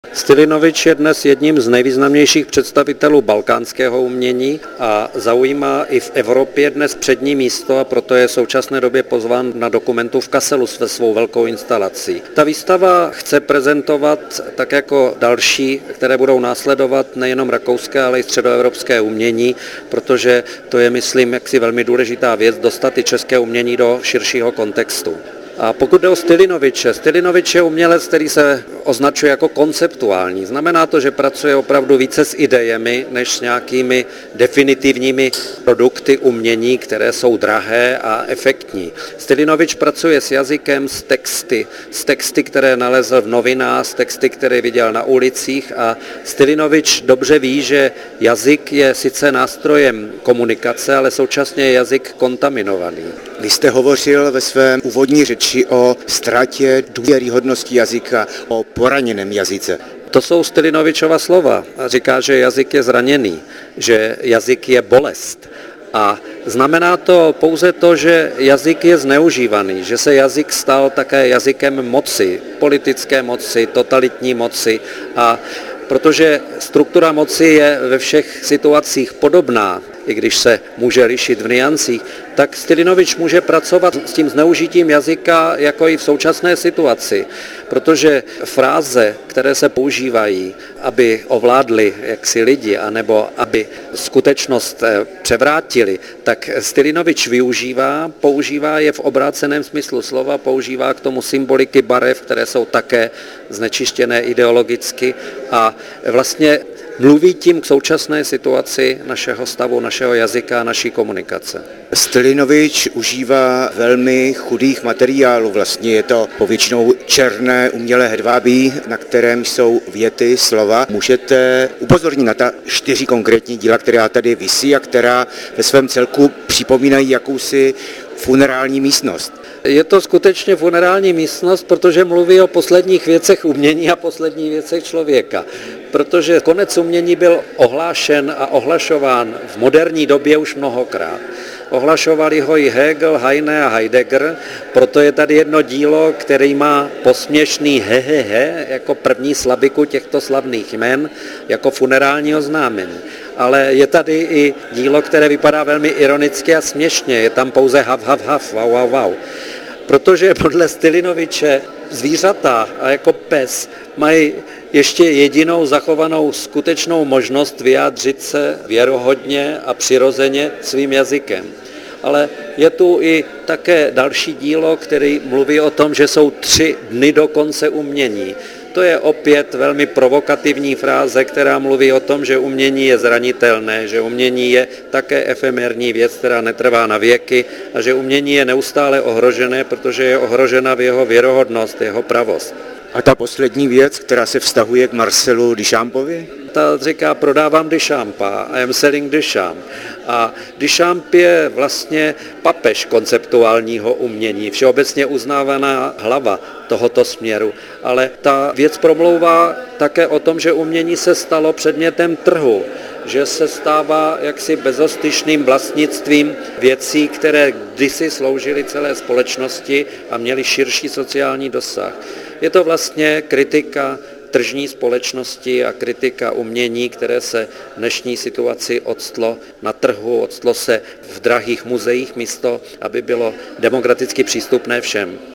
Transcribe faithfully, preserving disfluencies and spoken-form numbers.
Stylinovič je dnes jedním z nejvýznamnějších představitelů balkánského umění a zaujímá i v Evropě dnes přední místo, a proto je v současné době pozván na Dokumentu v Kasselu se svou velkou instalací. Ta výstava chce prezentovat, tak jako další, které budou následovat, nejenom rakouské, ale i středoevropské umění, protože to je, myslím, jaksi velmi důležitá věc, dostat i české umění do širšího kontextu. A pokud jde o Stylinoviče, Stylinovič je umělec, který se označuje jako konceptuální. Znamená to, že pracuje opravdu více s idejemi, než s nějakými definitivními produkty umění, které jsou drahé a efektní. Stylinovič pracuje s jazykem, s texty, s texty, které nalezl v novinách, s texty, které viděl na ulicích, a Stylinovič dobře ví, že jazyk je sice nástrojem komunikace, ale současně je jazyk kontaminovaný. Vy jste hovořil ve svém úvodní řeči o ztrátě důvěryhodnosti jazyka, o poraněném jazyce. To jsou Stylinovičova slova. Říká, že jazyk je zraněný, že jazyk je bolest. A znamená to pouze to, že jazyk je zneužívaný, že se jazyk stal také jazykem moci, politické moci, totalitní moci, a protože struktura moci je ve všech situacích podobná, i když se může lišit v niancích, tak Stylinovič může pracovat s tím zneužitím jazyka jako i v současné situaci, protože fráze, které se používají, aby ovládli jaksi lidi, anebo aby skutečnost převrátili, tak Stylinovič využívá, používá je v obráceném smyslu slova, používá k tomu symboliky barev, které jsou také znečištěné ideologicky, a vlastně mluví tím k současné situaci našeho stavu, našeho jazyka a naší komunikace. Stylinovič užívá velmi chudých materiálů, vlastně je to povětšinou černé umělé hedvábí, na kterém jsou věty, slova. Můžete upozornit na ta čtyři konkrétní díla, která tady visí a která ve svém celku připomínají jakousi funerální místnost? Je to skutečně funerální místnost, protože mluví o posledních věcech umění a posledních věcech člověka. Protože konec umění byl ohlášen a ohlašován v moderní době už mnohokrát. Ohlašovali ho i Hegel, Heine a Heidegger, proto je tady jedno dílo, který má posměšný hehehe jako první slabiku těchto slavných jmen, jako funerální oznámení. Ale je tady i dílo, které vypadá velmi ironicky a směšně, je tam pouze hav, hav, hav, wow, wow, wow. Protože podle Stylinoviče zvířata a jako pes mají ještě jedinou zachovanou skutečnou možnost vyjádřit se věrohodně a přirozeně svým jazykem. Ale je tu i také další dílo, který mluví o tom, že jsou tři dny do konce umění. To je opět velmi provokativní fráze, která mluví o tom, že umění je zranitelné, že umění je také efemérní věc, která netrvá na věky, a že umění je neustále ohrožené, protože je ohrožena v jeho věrohodnost, jeho pravost. A ta poslední věc, která se vztahuje k Marcelu Duchampovi? Ta říká, prodávám Duchampa, I am selling Duchamp. A Duchamp je vlastně papež konceptuálního umění, všeobecně uznávaná hlava tohoto směru. Ale ta věc promlouvá také o tom, že umění se stalo předmětem trhu, že se stává jaksi bezostyšným vlastnictvím věcí, které kdysi sloužily celé společnosti a měly širší sociální dosah. Je to vlastně kritika tržní společnosti a kritika umění, které se v dnešní situaci odstlo na trhu, odstlo se v drahých muzeích místo, aby bylo demokraticky přístupné všem.